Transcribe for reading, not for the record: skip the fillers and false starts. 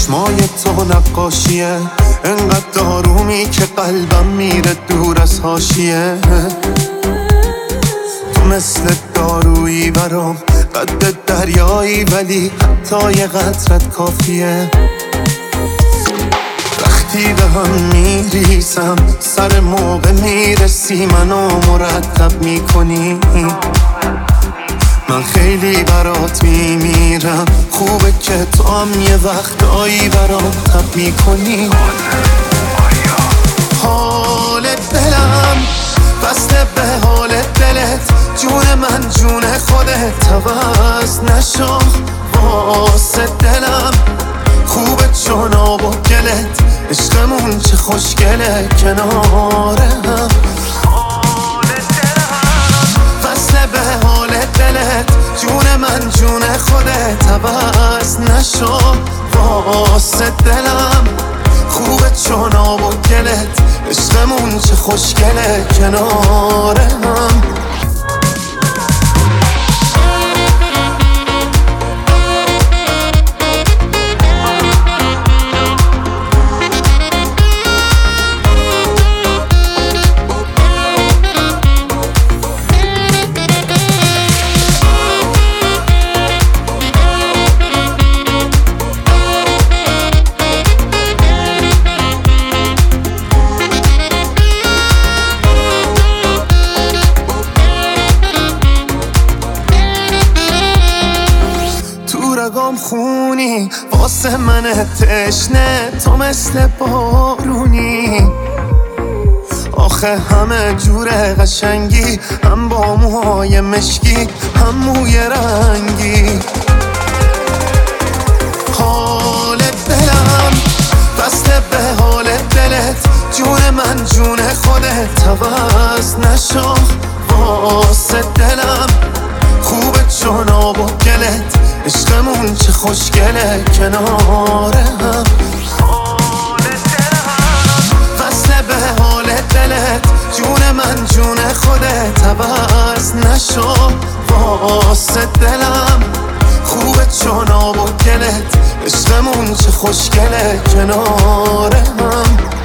چشمای تو نقاشیه، انقدر آرومی که قلبم میره دور از حاشیه. تو مثل دارویی برام، قد دریایی ولی حتی یه قطرت کافیه. وقتی به هم میریزم سر موقع میرسی، منو مرتب میکنی. من خیلی برات میمیرم، خوبه که تو هم یه وقتایی برام تب میکنی. حال دلم بسته به حال دلت، جون من جون خودت، عوض نشو واسه دلم. خوبه چون آب و گلت، عشقمون چه خوشگله کنار هم. وصله به حال دلت، جون من جون خودت، عوض نشو واسه دلم. خوبه چون آب و گلت، عشقمون چه خوشگله کنار هم. رگام خونی واسه من تشنه، تو مثل بارونی. آخه همه جور قشنگی، هم با موهای مشکی هم موی رنگی. حال دلم بسته به حال دلت، جون من جون خودت، عوض نشو واسه دلم. خوبه چون آب و گلت، عشقمون چه خوشگله کنار هم. وصله به حال دلت، جون من جون خودت، عوض نشو واسه دلم. خوبه چون آب و گلت، عشقمون چه خوشگله کنار هم.